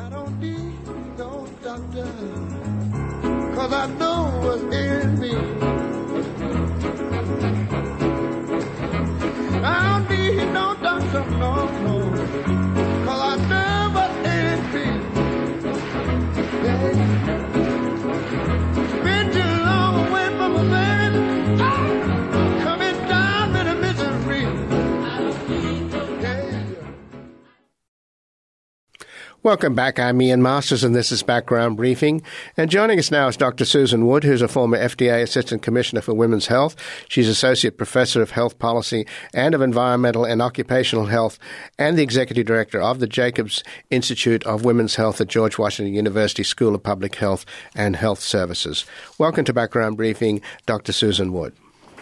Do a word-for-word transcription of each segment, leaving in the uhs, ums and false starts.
I don't need no doctor, 'cause I know what's in me. I don't need no doctor, no, no, 'cause I know what's in me. Yeah. Been too long away from a man, coming down in a misery. Yeah. Welcome back. I'm Ian Masters, and this is Background Briefing. And joining us now is Doctor Susan Wood, who's a former F D A Assistant Commissioner for Women's Health. She's Associate Professor of Health Policy and of Environmental and Occupational Health and the Executive Director of the Jacobs Institute of Women's Health at George Washington University School of Public Health and Health Services. Welcome to Background Briefing, Doctor Susan Wood.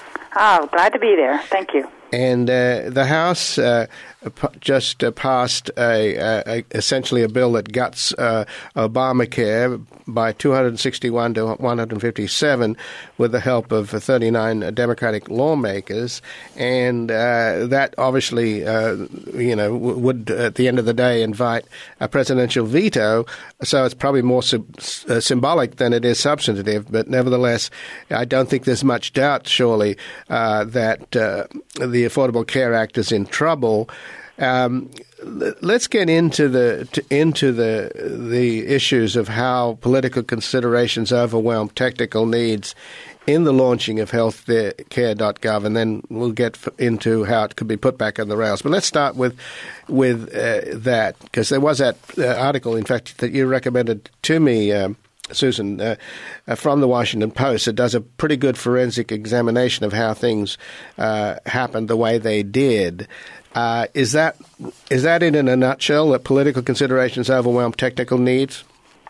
Oh, glad to be there. Thank you. And uh, the House uh, p- just uh, passed a, a, essentially a bill that guts uh, Obamacare by two hundred sixty-one to one hundred fifty-seven with the help of thirty-nine Democratic lawmakers. And uh, that obviously, uh, you know, w- would at the end of the day invite a presidential veto. So it's probably more sub- uh, symbolic than it is substantive. But nevertheless, I don't think there's much doubt, surely, uh, that uh, the The Affordable Care Act is in trouble. Um, let's get into the to, into the the issues of how political considerations overwhelm technical needs in the launching of health care dot gov, and then we'll get into how it could be put back on the rails. But let's start with with uh, that, because there was that uh, article, in fact, that you recommended to me, um, Susan, uh, uh, from the Washington Post. It does a pretty good forensic examination of how things uh, happened the way they did. Uh, is that is that it in a nutshell, that political considerations overwhelm technical needs?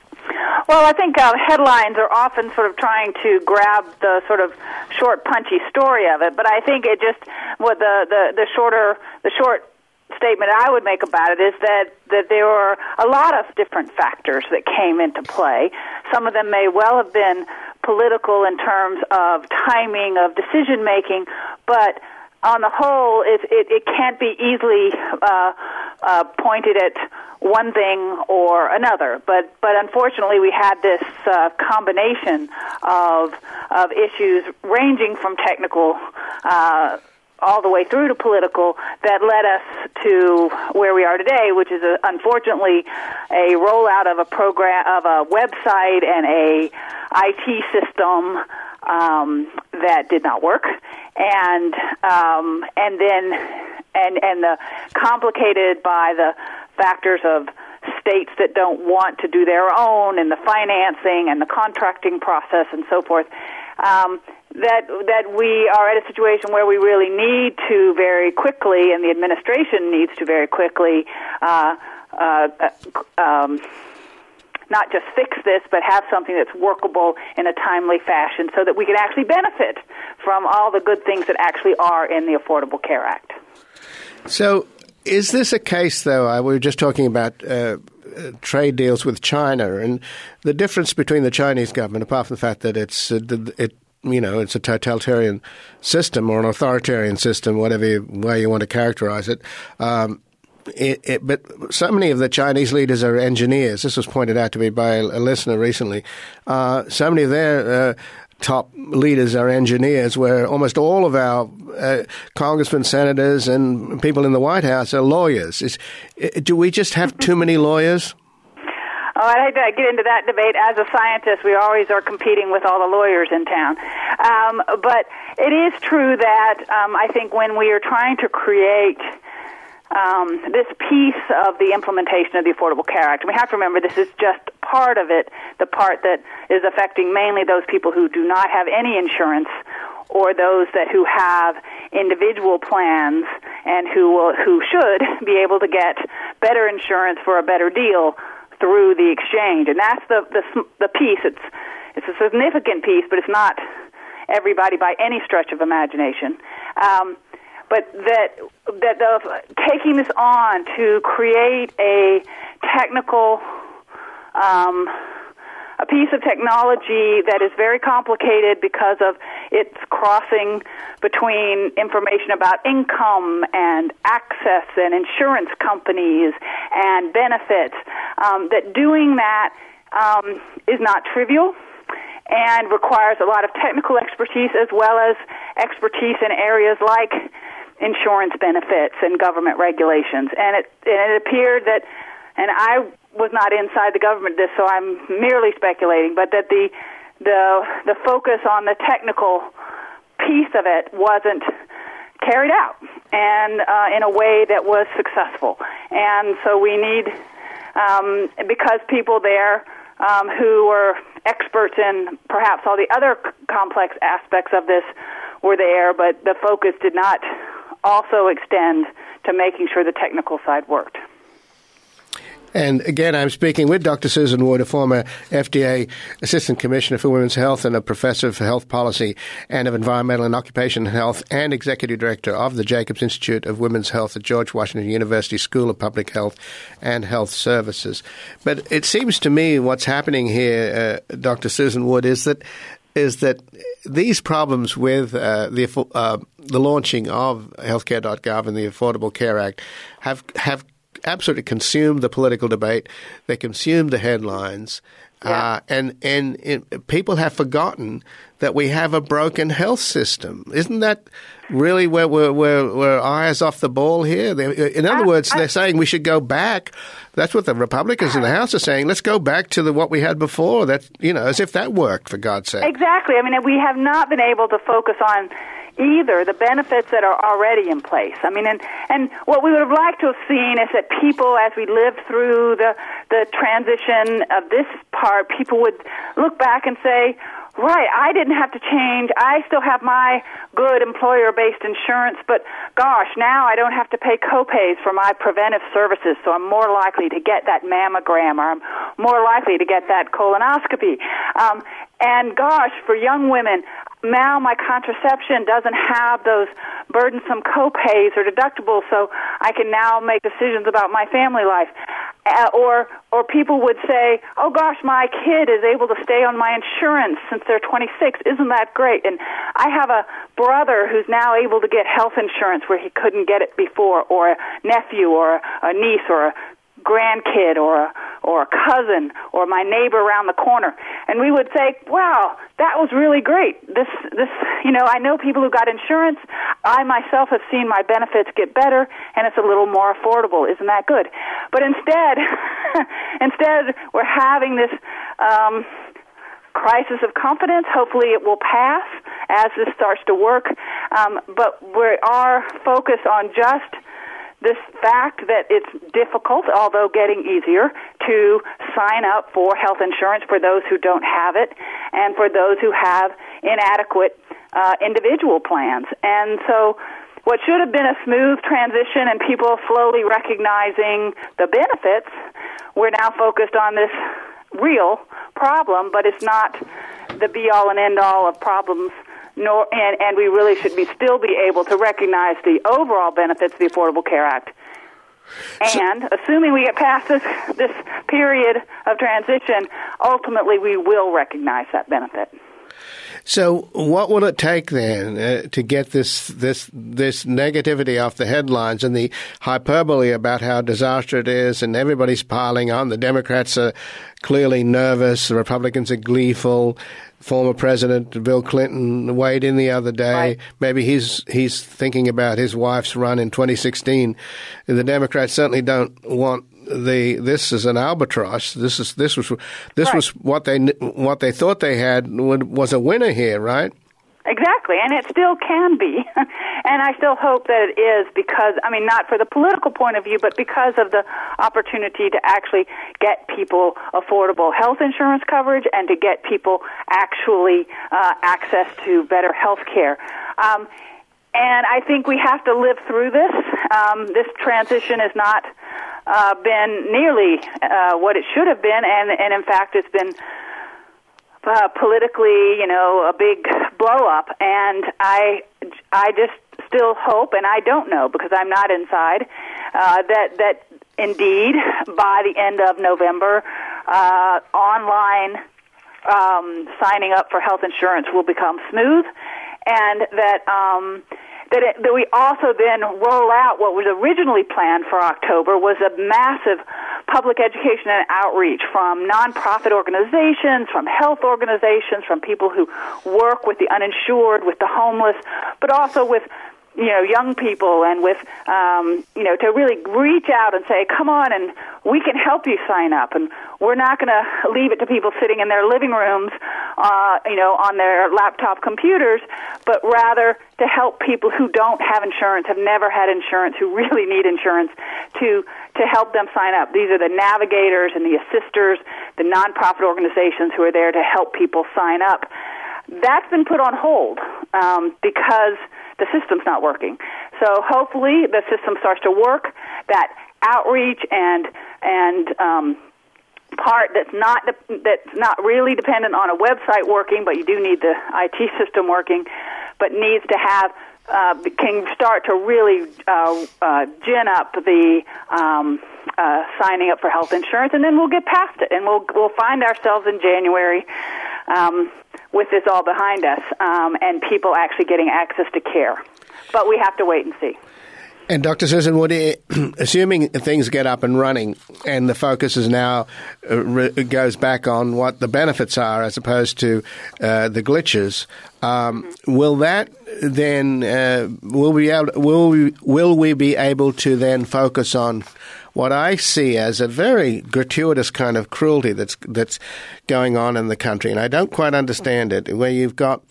Well, I think uh, headlines are often sort of trying to grab the sort of short, punchy story of it, but I think it just what the, the, the shorter the short statement I would make about it is that, that there were a lot of different factors that came into play. Some of them may well have been political in terms of timing of decision making, but on the whole, it, it, it can't be easily uh, uh, pointed at one thing or another. But but unfortunately, we had this uh, combination of of issues ranging from technical Uh, all the way through to political that led us to where we are today, which is a, unfortunately a rollout of a program, of a website and a I T system um, that did not work, and um, and then and and the complicated by the factors of states that don't want to do their own, and the financing and the contracting process and so forth. Um, that that we are at a situation where we really need to very quickly, and the administration needs to very quickly, uh, uh, um, not just fix this, but have something that's workable in a timely fashion so that we can actually benefit from all the good things that actually are in the Affordable Care Act. So is this a case, though, uh, we were just talking about uh, uh, trade deals with China, and the difference between the Chinese government, apart from the fact that it's uh, it you know, it's a totalitarian system or an authoritarian system, whatever way you want to characterize it. Um, it, it. But so many of the Chinese leaders are engineers. This was pointed out to me by a, a listener recently. Uh, so many of their uh, top leaders are engineers, where almost all of our uh, congressmen, senators, and people in the White House are lawyers. Is, do we just have too many lawyers? Oh, I'd hate to get into that debate. As a scientist, we always are competing with all the lawyers in town. Um, but it is true that um, I think when we are trying to create um, this piece of the implementation of the Affordable Care Act, and we have to remember this is just part of it, the part that is affecting mainly those people who do not have any insurance, or those that who have individual plans and who will, who should be able to get better insurance for a better deal through the exchange. And that's the, the the piece. It's it's a significant piece, but it's not everybody by any stretch of imagination. Um, but that that the taking this on to create a technical um, a piece of technology that is very complicated because of its crossing between information about income and access and insurance companies and benefits. um, that doing that um, is not trivial and requires a lot of technical expertise as well as expertise in areas like insurance benefits and government regulations. And it, and it appeared that, and I was not inside the government this, so I'm merely speculating, but that the the the focus on the technical piece of it wasn't carried out and uh, in a way that was successful. And so we need, um, because people there um, who were experts in perhaps all the other c- complex aspects of this were there, but the focus did not also extend to making sure the technical side worked. And again, I'm speaking with Doctor Susan Wood, a former F D A Assistant Commissioner for Women's Health and a Professor for Health Policy and of Environmental and Occupational Health and Executive Director of the Jacobs Institute of Women's Health at George Washington University School of Public Health and Health Services. But it seems to me what's happening here, uh, Doctor Susan Wood, is that is that these problems with uh, the uh, the launching of healthcare dot gov and the Affordable Care Act have have absolutely consumed the political debate. They consumed the headlines. Yeah. Uh, and and it, people have forgotten that we have a broken health system. Isn't that really where we're, we're, we're eyes off the ball here? They, in other I, words, I, they're saying we should go back. That's what the Republicans in the House are saying. Let's go back to the, what we had before. That, you know, as if that worked, for God's sake. Exactly. I mean, we have not been able to focus on either the benefits that are already in place. I mean, and, and what we would have liked to have seen is that people, as we lived through the, the transition of this part, people would look back and say, right, I didn't have to change. I still have my good employer-based insurance, but gosh, now I don't have to pay copays for my preventive services, so I'm more likely to get that mammogram, or I'm more likely to get that colonoscopy. Um, and gosh, for young women, now my contraception doesn't have those burdensome copays or deductibles, so I can now make decisions about my family life. Uh, or or people would say, oh gosh, my kid is able to stay on my insurance since they're twenty-six. Isn't that great? And I have a brother who's now able to get health insurance where he couldn't get it before, or a nephew or a, a niece or a grandkid or a, or a cousin or my neighbor around the corner. And we would say, wow, that was really great. This, this, you know, I know people who got insurance. I myself have seen my benefits get better, and it's a little more affordable. Isn't that good? But instead, instead, we're having this um, crisis of confidence. Hopefully it will pass as this starts to work. Um, but we are focused on just this fact that it's difficult, although getting easier, to sign up for health insurance for those who don't have it and for those who have inadequate uh, individual plans. And so what should have been a smooth transition and people slowly recognizing the benefits, we're now focused on this real problem, but it's not the be-all and end-all of problems. Nor, and, and we really should be still be able to recognize the overall benefits of the Affordable Care Act. And so, assuming we get past this this period of transition, ultimately we will recognize that benefit. So what will it take then uh, to get this this this negativity off the headlines and the hyperbole about how disastrous it is, and everybody's piling on? The Democrats are clearly nervous. The Republicans are gleeful. Former President Bill Clinton weighed in the other day. Right. Maybe he's he's thinking about his wife's run in twenty sixteen. The Democrats certainly don't want the this is an albatross. This is this was this right. was what they what they thought they had was a winner here, right? Exactly, and it still can be. And I still hope that it is because, I mean, not for the political point of view, but because of the opportunity to actually get people affordable health insurance coverage and to get people actually uh, access to better health care. Um, and I think we have to live through this. Um, this transition has not uh, been nearly uh, what it should have been, and, and in fact, it's been Uh, politically, you know, a big blow up, and I, I just still hope, and I don't know because I'm not inside, uh, that that indeed by the end of November, uh, online um, signing up for health insurance will become smooth, and that um, that, it, that we also then roll out what was originally planned for October was a massive public education and outreach from nonprofit organizations, from health organizations, from people who work with the uninsured, with the homeless, but also with you know, young people and with, um, you know, to really reach out and say, come on, and we can help you sign up. And we're not going to leave it to people sitting in their living rooms, uh, you know, on their laptop computers, but rather to help people who don't have insurance, have never had insurance, who really need insurance, to to help them sign up. These are the navigators and the assisters, the nonprofit organizations who are there to help people sign up. That's been put on hold um, because the system's not working. So hopefully the system starts to work. That outreach and and um, part that's not de- that's not really dependent on a website working, but you do need the I T system working, but needs to have uh, can start to really uh, uh, gin up the um, uh, signing up for health insurance, and then we'll get past it, and we'll we'll find ourselves in January. Um, with this all behind us, um, and people actually getting access to care. But we have to wait and see. And Doctor Susan Wood, assuming things get up and running and the focus is now uh, re- goes back on what the benefits are as opposed to uh, the glitches, um, mm-hmm. will that then, uh, will, we able, will, we, will we be able to then focus on what I see as a very gratuitous kind of cruelty that's that's going on in the country, and I don't quite understand it, where you've got,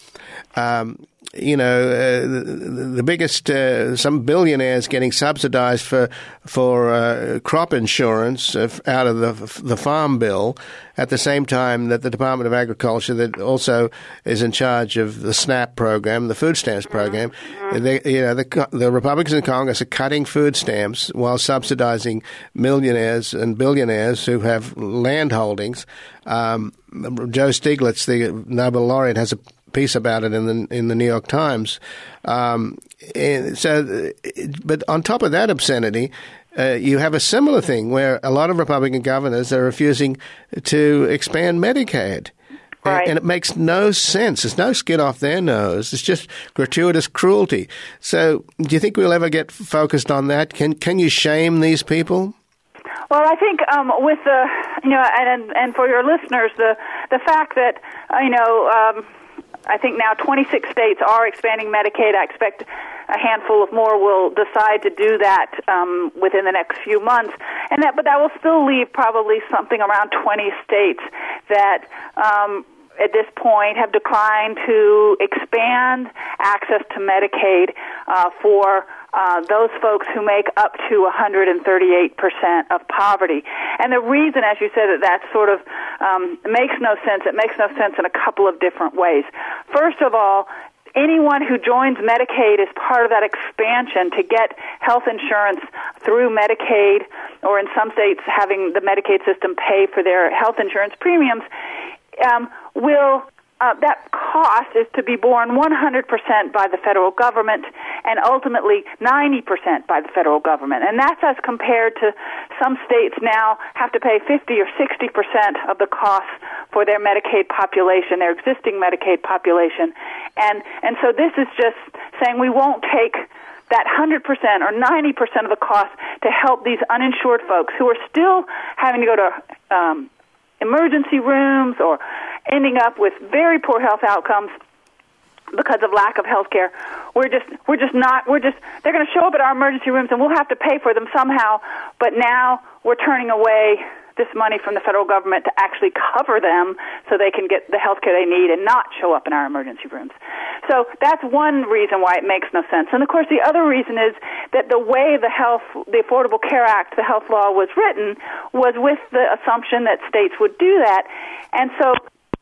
um, you know, uh, the, the biggest, uh, some billionaires getting subsidized for for uh, crop insurance out of the the farm bill, at the same time that the Department of Agriculture, that also is in charge of the SNAP program, the food stamps program, mm-hmm. they, you know, the, the Republicans in Congress are cutting food stamps while subsidizing millionaires and billionaires who have land holdings. Um, Joe Stiglitz, the Nobel laureate, has a piece about it in the in the New York Times. Um, and so, but on top of that obscenity, uh, you have a similar thing where a lot of Republican governors are refusing to expand Medicaid. Right. And it makes no sense. There's no skin off their nose. It's just gratuitous cruelty. So do you think we'll ever get focused on that? Can can you shame these people? Well, I think um, with the, you know, and and for your listeners, the the fact that, uh, you know, um, I think now twenty-six states are expanding Medicaid. I expect a handful of more will decide to do that um, within the next few months, and that, but that will still leave probably something around twenty states that um, at this point have declined to expand access to Medicaid uh, for uh, those folks who make up to one hundred thirty-eight percent of poverty. And the reason, as you said, that that sort of um, makes no sense, it makes no sense in a couple of different ways. First of all, anyone who joins Medicaid is part of that expansion to get health insurance through Medicaid, or in some states having the Medicaid system pay for their health insurance premiums, um, will uh, that cost is to be borne one hundred percent by the federal government and ultimately ninety percent by the federal government. And that's as compared to some states now have to pay fifty or sixty percent of the costs for their Medicaid population, their existing Medicaid population. And and so this is just saying we won't take that one hundred percent or ninety percent of the cost to help these uninsured folks who are still having to go to um, emergency rooms or ending up with very poor health outcomes because of lack of health care. We're just we're just not we're just they're going to show up at our emergency rooms and we'll have to pay for them somehow, but now we're turning away this money from the federal government to actually cover them so they can get the health care they need and not show up in our emergency rooms. So that's one reason why it makes no sense. And of course the other reason is that the way the health, the Affordable Care Act, the health law was written was with the assumption that states would do that. And so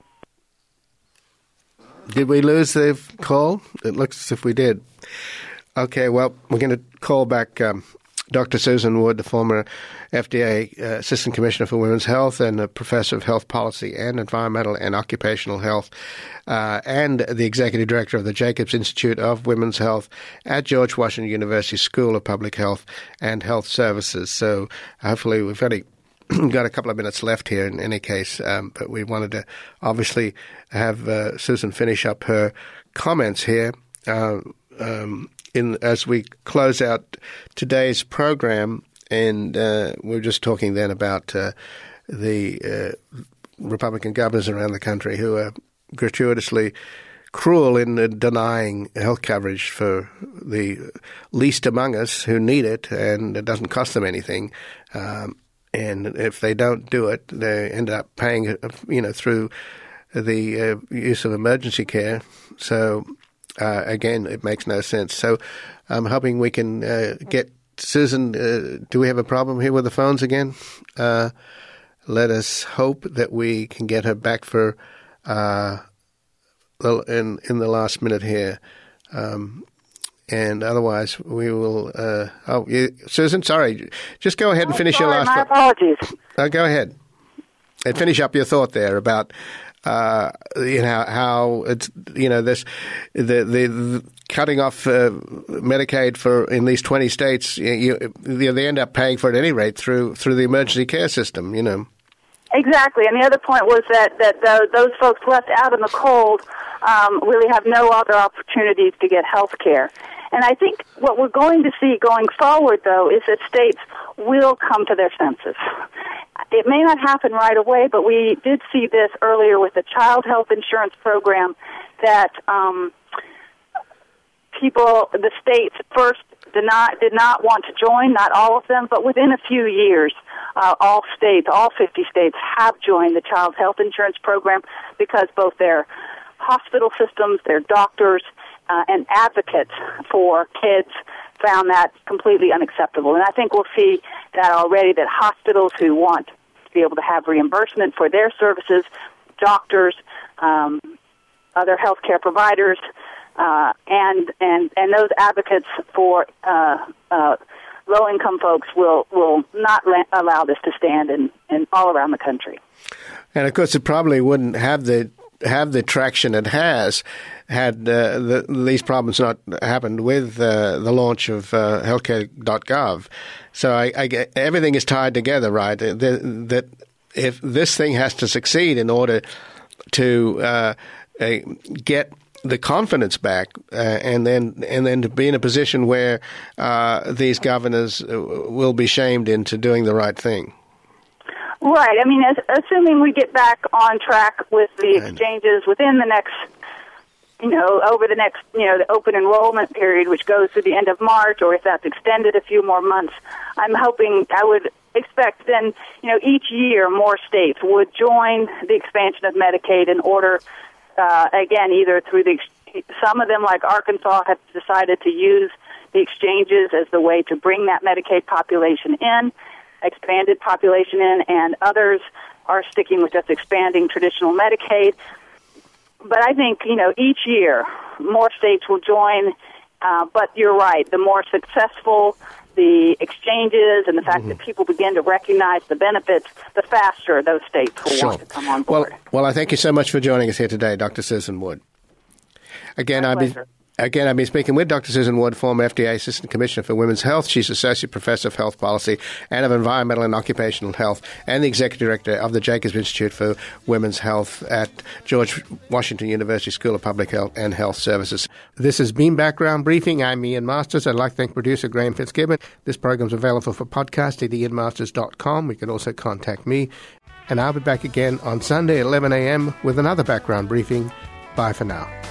did we lose the call? It looks as if we did. Okay, well, we're going to call back um, Doctor Susan Wood, the former F D A uh, Assistant Commissioner for Women's Health and a Professor of Health Policy and Environmental and Occupational Health, uh, and the Executive Director of the Jacobs Institute of Women's Health at George Washington University School of Public Health and Health Services. So hopefully we've only got a couple of minutes left here in any case, um, but we wanted to obviously have uh, Susan finish up her comments here. Uh, um, in as we close out today's program, and uh, we were just talking then about uh, the uh, Republican governors around the country who are gratuitously cruel in uh, denying health coverage for the least among us who need it, and it doesn't cost them anything. Um, and if they don't do it, they end up paying, you know, through the uh, use of emergency care. So, uh, again, it makes no sense. So I'm hoping we can uh, get Susan. Uh, do we have a problem here with the phones again? Uh, let us hope that we can get her back for uh, in in the last minute here. Um, and otherwise, we will. Uh, oh, you, Susan, sorry. Just go ahead and finish oh, sorry, your last. My apologies. Uh, go ahead and finish up your thought there about. Uh, you know how it's you know this the the, the cutting off uh, Medicaid for in these twenty states. You, you, they end up paying for it at any rate through through the emergency care system. You know. Exactly, and the other point was that that the, those folks left out in the cold um, really have no other opportunities to get health care. And I think what we're going to see going forward, though, is that states will come to their senses. It may not happen right away, but we did see this earlier with the child health insurance program that um, people, the states first did not, did not want to join, not all of them, but within a few years, uh, all states, all fifty states have joined the child health insurance program because both their hospital systems, their doctors, Uh, and advocates for kids found that completely unacceptable. And I think we'll see that already, that hospitals who want to be able to have reimbursement for their services, doctors, um, other healthcare providers, uh, and, and, and those advocates for uh, uh, low-income folks will, will not la- allow this to stand in, in all around the country. And, of course, it probably wouldn't have the have the traction it has had uh, the, these problems not happened with uh, the launch of uh, healthcare dot gov. So I, I, everything is tied together, right? That, that if this thing has to succeed in order to uh, uh, get the confidence back, uh, and then and then to be in a position where uh, these governors will be shamed into doing the right thing. Right. I mean, as, assuming we get back on track with the exchanges within the next, you know, over the next, you know, the open enrollment period, which goes through the end of March, or if that's extended a few more months, I'm hoping, I would expect then, you know, each year more states would join the expansion of Medicaid in order, uh, again, either through the, some of them, like Arkansas, have decided to use the exchanges as the way to bring that Medicaid population in, expanded population in, and others are sticking with just expanding traditional Medicaid. But I think, you know, each year more states will join, uh, but you're right, the more successful the exchanges and the fact mm-hmm. that people begin to recognize the benefits, the faster those states will sure. want to come on board. Well, well, I thank you so much for joining us here today, Doctor Susan Wood. Again, My I've been... Again, I've been speaking with Doctor Susan Wood, former F D A Assistant Commissioner for Women's Health. She's Associate Professor of Health Policy and of Environmental and Occupational Health and the Executive Director of the Jacobs Institute for Women's Health at George Washington University School of Public Health and Health Services. This has been Background Briefing. I'm Ian Masters. I'd like to thank producer Graham Fitzgibbon. This program is available for podcast at ian masters dot com. You can also contact me. And I'll be back again on Sunday at eleven a.m. with another Background Briefing. Bye for now.